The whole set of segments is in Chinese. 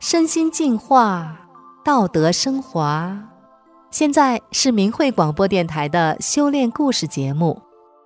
身心净化，道德升华。现在是明慧广播电台的修炼故事节目。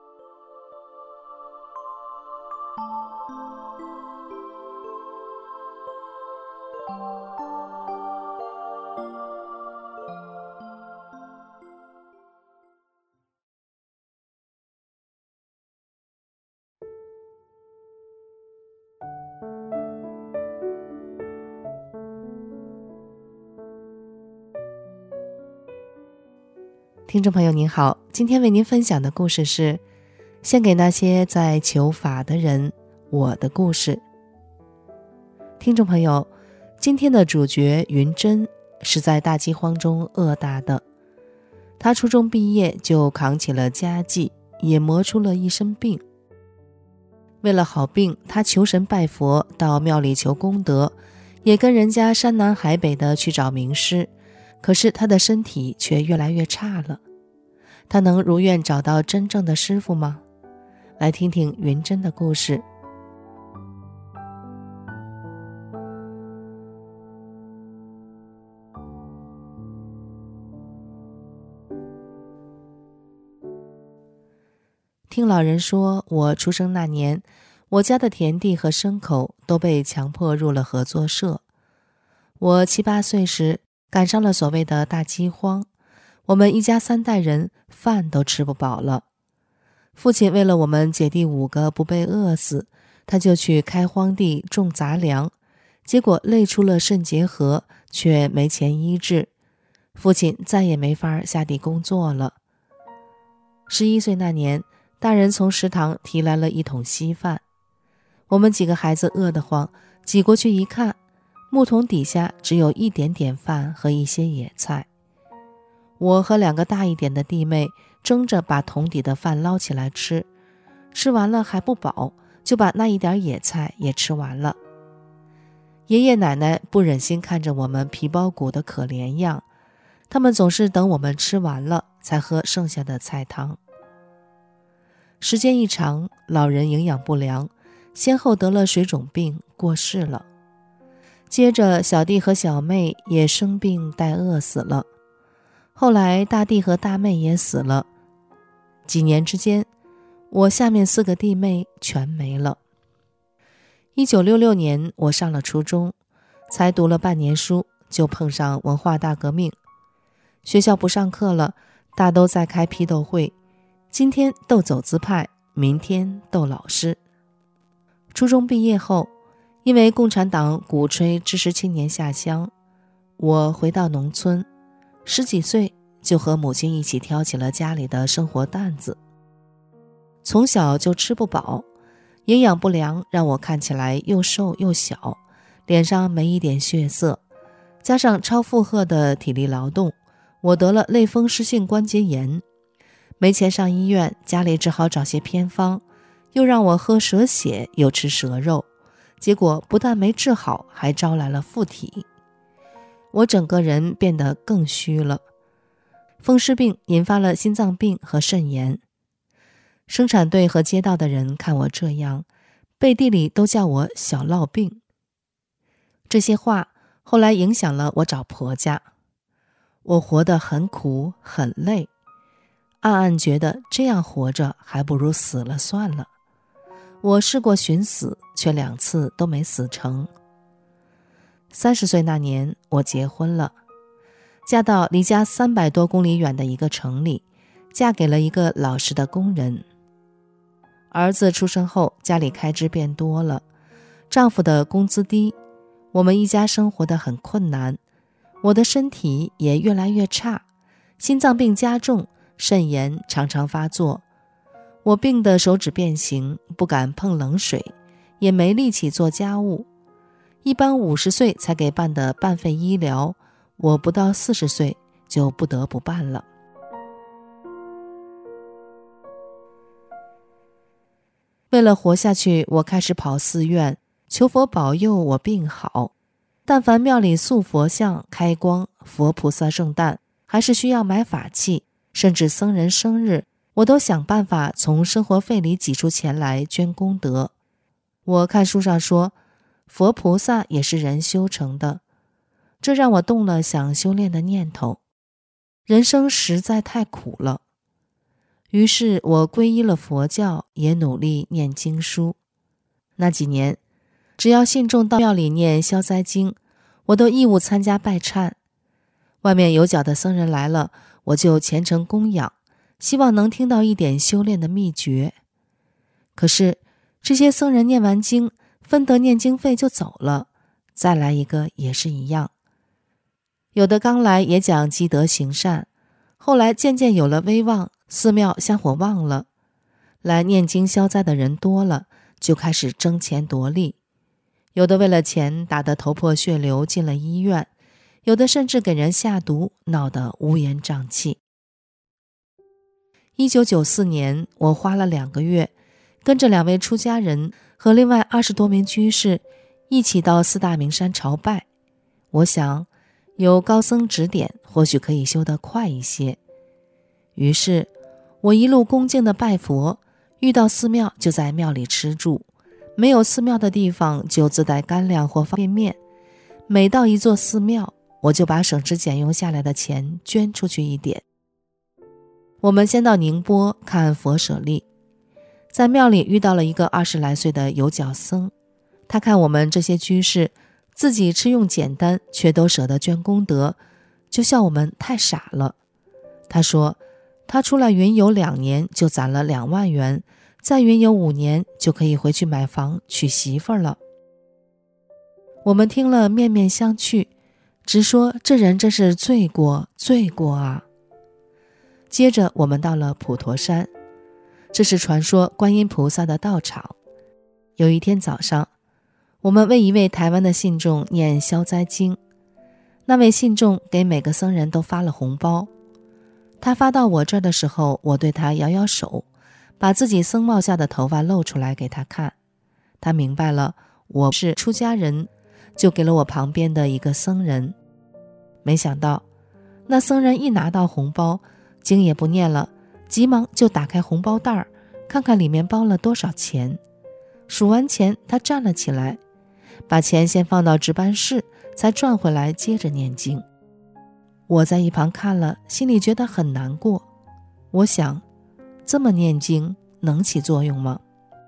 听众朋友您好，今天为您分享的故事是献给那些在求法的人，我的故事。听众朋友，今天的主角云珍是在大饥荒中饿大的，他初中毕业就扛起了家计，也磨出了一身病。为了好病，他求神拜佛，到庙里求功德，也跟人家山南海北的去找名师，可是他的身体却越来越差了。他能如愿找到真正的师父吗？来听听云珍的故事。听老人说，我出生那年，我家的田地和牲口都被强迫入了合作社。我7、8岁时赶上了所谓的大饥荒，我们一家3代人饭都吃不饱了。父亲为了我们姐弟5个不被饿死，他就去开荒地种杂粮，结果累出了肾结核，却没钱医治，父亲再也没法下地工作了。11岁那年，大人从食堂提来了一桶稀饭，我们几个孩子饿得慌，挤过去一看，木桶底下只有一点点饭和一些野菜。我和2个大一点的弟妹争着把桶底的饭捞起来吃，吃完了还不饱，就把那一点野菜也吃完了。爷爷奶奶不忍心看着我们皮包骨的可怜样，他们总是等我们吃完了才喝剩下的菜汤。时间一长，老人营养不良，先后得了水肿病过世了。接着小弟和小妹也生病待饿死了。后来大弟和大妹也死了。几年之间，我下面4个弟妹全没了。1966年我上了初中，才读了半年书，就碰上文化大革命。学校不上课了，大都在开批斗会，今天斗走资派，明天斗老师。初中毕业后，因为共产党鼓吹知识青年下乡，我回到农村，10几岁就和母亲一起挑起了家里的生活担子。从小就吃不饱，营养不良让我看起来又瘦又小，脸上没一点血色，加上超负荷的体力劳动，我得了类风湿性关节炎。没钱上医院，家里只好找些偏方，又让我喝蛇血，又吃蛇肉，结果不但没治好，还招来了附体。我整个人变得更虚了。风湿病引发了心脏病和肾炎。生产队和街道的人看我这样，背地里都叫我小落病。这些话后来影响了我找婆家。我活得很苦很累，暗暗觉得这样活着还不如死了算了。我试过寻死，却2次都没死成。30岁那年，我结婚了，嫁到离家300多公里远的一个城里，嫁给了一个老实的工人。儿子出生后，家里开支变多了，丈夫的工资低，我们一家生活得很困难，我的身体也越来越差，心脏病加重，肾炎常常发作。我病得手指变形，不敢碰冷水，也没力气做家务。一般50岁才给办的半费医疗，我不到40岁就不得不办了。为了活下去，我开始跑寺院，求佛保佑我病好。但凡庙里塑佛像、开光、佛菩萨圣诞，还是需要买法器，甚至僧人生日，我都想办法从生活费里挤出钱来捐功德。我看书上说，佛菩萨也是人修成的， 这让我动了想修炼的念头。人生实在太苦了。于是我皈依了佛教，也努力念经书。那几年，只要信众到庙里念消灾经，我都义务参加拜忏。外面有脚的僧人来了，我就虔诚供养，希望能听到一点修炼的秘诀。可是这些僧人念完经，分得念经费就走了，再来一个也是一样。有的刚来也讲积德行善，后来渐渐有了威望，寺庙香火旺了，来念经消灾的人多了，就开始争钱夺利。有的为了钱打得头破血流进了医院，有的甚至给人下毒，闹得乌烟瘴气。1994年，我花了2个月，跟着2位出家人和另外20多名居士一起到4大名山朝拜。我想有高僧指点，或许可以修得快一些。于是我一路恭敬地拜佛，遇到寺庙就在庙里吃住，没有寺庙的地方就自带干粮或方便面。每到一座寺庙，我就把省吃俭用下来的钱捐出去一点。我们先到宁波看佛舍利，在庙里遇到了一个20来岁的有脚僧，他看我们这些居士自己吃用简单，却都舍得捐功德，就笑我们太傻了。他说他出来云游2年就攒了2万元，再云游5年就可以回去买房娶媳妇了。我们听了面面相觑，直说这人真是罪过罪过啊。接着我们到了普陀山，这是传说观音菩萨的道场。有一天早上，我们为一位台湾的信众念消灾经，那位信众给每个僧人都发了红包。他发到我这儿的时候，我对他摇摇手，把自己僧帽下的头发露出来给他看。他明白了我是出家人，就给了我旁边的一个僧人。没想到那僧人一拿到红包，经也不念了，急忙就打开红包袋，看看里面包了多少钱。数完钱，他站了起来，把钱先放到值班室，才转回来接着念经。我在一旁看了，心里觉得很难过。我想，这么念经能起作用吗？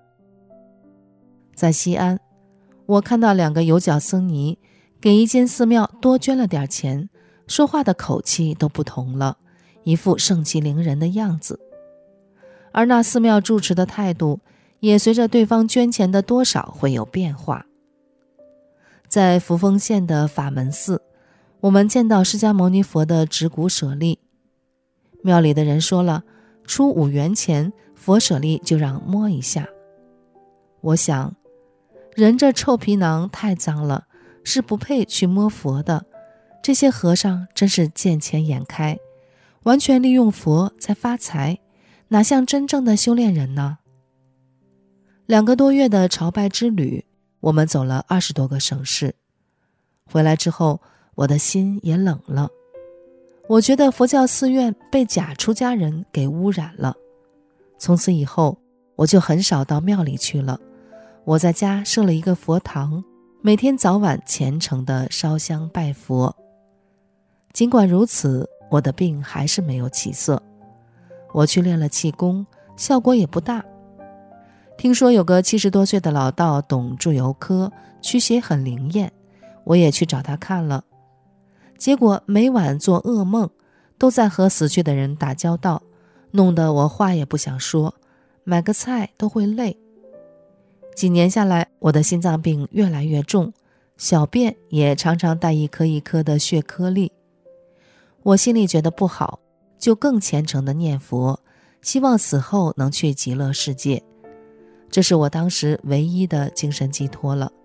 在西安，我看到2个有脚僧尼给一间寺庙多捐了点钱，说话的口气都不同了，一副盛气凌人的样子。而那寺庙住持的态度也随着对方捐钱的多少会有变化。在扶风县的法门寺，我们见到释迦牟尼佛的指骨舍利，庙里的人说了，出5元钱，佛舍利就让摸一下。我想，人这臭皮囊太脏了，是不配去摸佛的。这些和尚真是见钱眼开，完全利用佛在发财，哪像真正的修炼人呢？2个多月的朝拜之旅，我们走了20多个省市。回来之后，我的心也冷了。我觉得佛教寺院被假出家人给污染了。从此以后，我就很少到庙里去了。我在家设了一个佛堂，每天早晚虔诚地烧香拜佛。尽管如此，我的病还是没有起色。我去练了气功，效果也不大。听说有个70多岁的老道懂祝由科，驱邪很灵验，我也去找他看了。结果每晚做噩梦，都在和死去的人打交道，弄得我话也不想说，买个菜都会累。几年下来，我的心脏病越来越重，小便也常常带一颗一颗的血颗粒。我心里觉得不好，就更虔诚地念佛，希望死后能去极乐世界。这是我当时唯一的精神寄托了。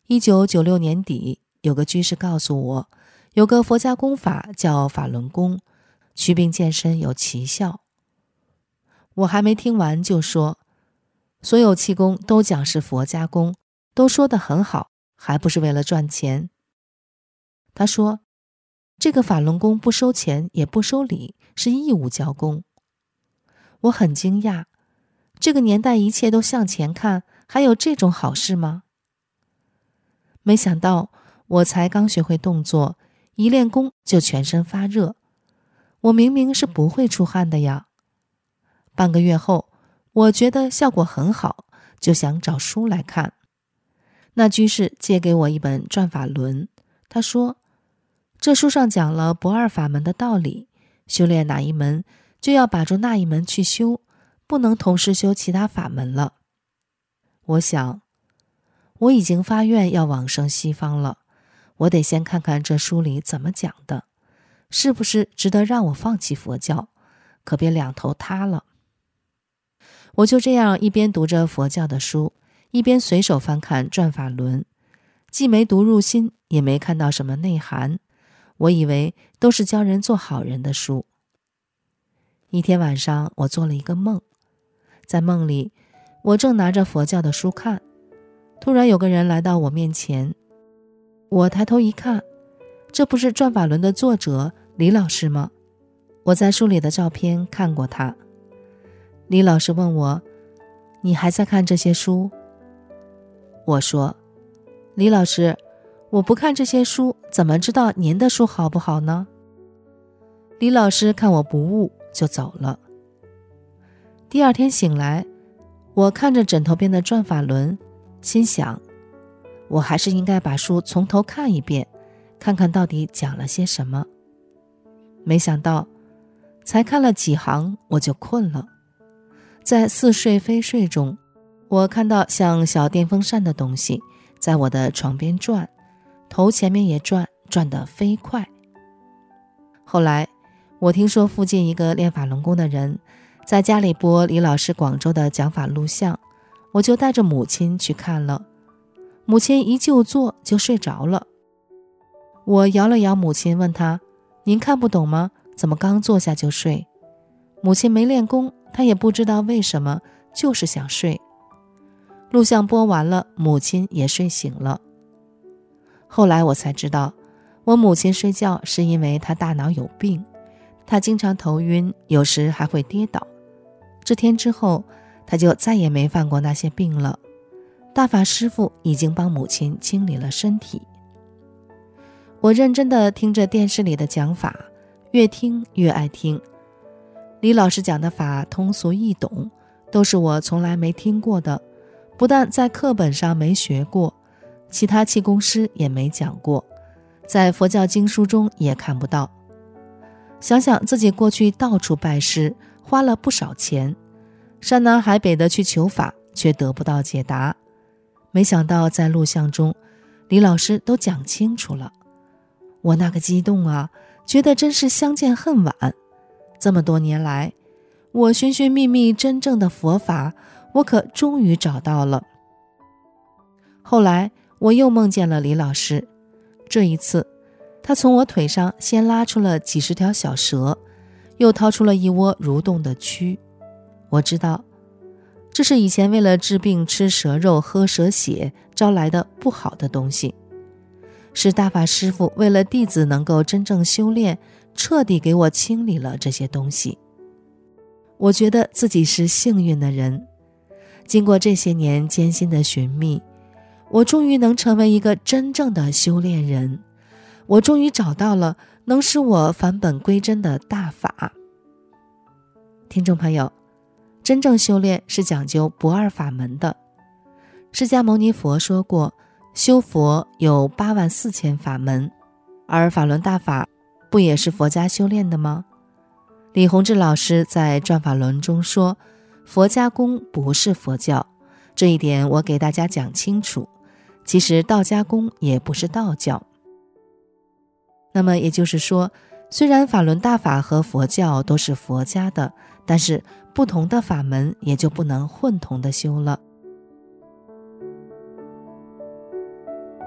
1996年底，有个居士告诉我，有个佛家功法叫法轮功，祛病健身有奇效。我还没听完就说，所有气功都讲是佛家功，都说得很好，还不是为了赚钱。他说，这个法轮功不收钱也不收礼，是义务教功。我很惊讶，这个年代一切都向前看，还有这种好事吗？没想到我才刚学会动作，一练功就全身发热。我明明是不会出汗的呀。半个月后，我觉得效果很好，就想找书来看。那居士借给我一本《转法轮》，他说，这书上讲了不二法门的道理，修炼哪一门就要把住那一门去修，不能同时修其他法门了。我想，我已经发愿要往生西方了，我得先看看这书里怎么讲的，是不是值得让我放弃佛教，可别两头塌了。我就这样一边读着佛教的书，一边随手翻看《转法轮》，既没读入心，也没看到什么内涵，我以为都是教人做好人的书。一天晚上，我做了一个梦，在梦里，我正拿着佛教的书看，突然有个人来到我面前，我抬头一看，这不是《转法轮》的作者李老师吗？我在书里的照片看过他。李老师问我，你还在看这些书？我说，李老师，我不看这些书，怎么知道您的书好不好呢？李老师看我不悟，就走了。第二天醒来，我看着枕头边的《转法轮》，心想，我还是应该把书从头看一遍，看看到底讲了些什么。没想到，才看了几行，我就困了。在似睡非睡中，我看到像小电风扇的东西在我的床边转，头前面也转，转得飞快。后来我听说附近一个练法轮功的人在家里播李老师广州的讲法录像，我就带着母亲去看了。母亲一就坐就睡着了。我摇了摇母亲，问她，您看不懂吗？怎么刚坐下就睡？母亲没练功，她也不知道为什么，就是想睡。录像播完了，母亲也睡醒了。后来我才知道，我母亲睡觉是因为她大脑有病，她经常头晕，有时还会跌倒。这天之后，她就再也没犯过那些病了。大法师父已经帮母亲清理了身体。我认真地听着电视里的讲法，越听越爱听。李老师讲的法通俗易懂，都是我从来没听过的，不但在课本上没学过，其他气功师也没讲过，在佛教经书中也看不到。想想自己过去到处拜师，花了不少钱，山南海北的去求法，却得不到解答。没想到在录像中，李老师都讲清楚了。我那个激动啊，觉得真是相见恨晚。这么多年来，我寻寻觅觅真正的佛法，我可终于找到了。后来我又梦见了李老师，这一次他从我腿上先拉出了几十条小蛇，又掏出了一窝蠕动的蛆。我知道，这是以前为了治病吃蛇肉喝蛇血招来的不好的东西，是大法师父为了弟子能够真正修炼，彻底给我清理了这些东西。我觉得自己是幸运的人，经过这些年艰辛的寻觅，我终于能成为一个真正的修炼人，我终于找到了能使我返本归真的大法。听众朋友，真正修炼是讲究不二法门的。释迦牟尼佛说过，修佛有84000法门，而法轮大法不也是佛家修炼的吗？李洪志老师在《转法轮》中说，佛家功不是佛教，这一点我给大家讲清楚。其实道家功也不是道教。那么也就是说，虽然法轮大法和佛教都是佛家的，但是不同的法门也就不能混同的修了。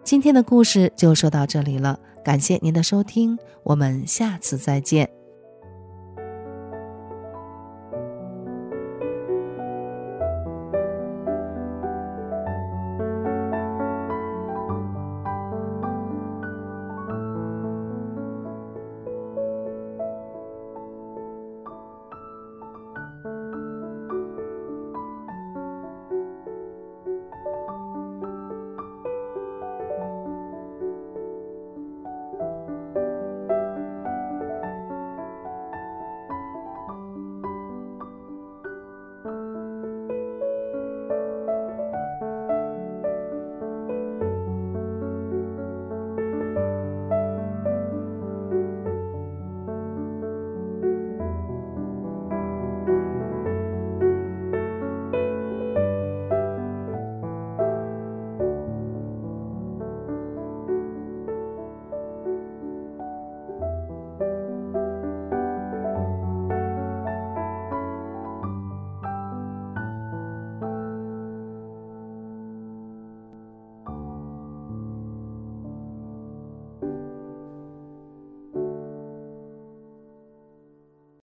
今天的故事就说到这里了，感谢您的收听，我们下次再见。